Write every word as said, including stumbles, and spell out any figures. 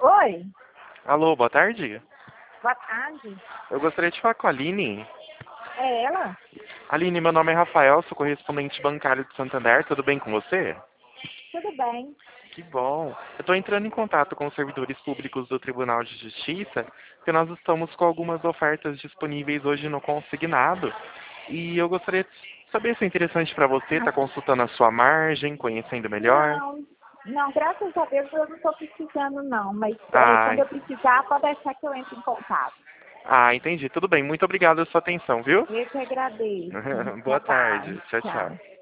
Oi, Alô, boa tarde. boa tarde. Eu gostaria de falar com a Aline. É ela? Aline, meu nome é Rafael, sou correspondente bancário de Santander, tudo bem com você? Tudo bem. Que bom. Eu estou entrando em contato com os servidores públicos do Tribunal de Justiça, porque nós estamos com algumas ofertas disponíveis hoje no consignado. E eu gostaria de saber se é interessante para você estar consultando a sua margem, conhecendo melhor. Não, não, graças a Deus eu não estou precisando não, mas é, Ah, quando eu precisar, pode deixar que eu entre em contato. ah, entendi. Tudo bem. Muito obrigado pela sua atenção, viu? Eu que agradeço. Boa Trabalho. tarde. Tchau, tchau. Tchau.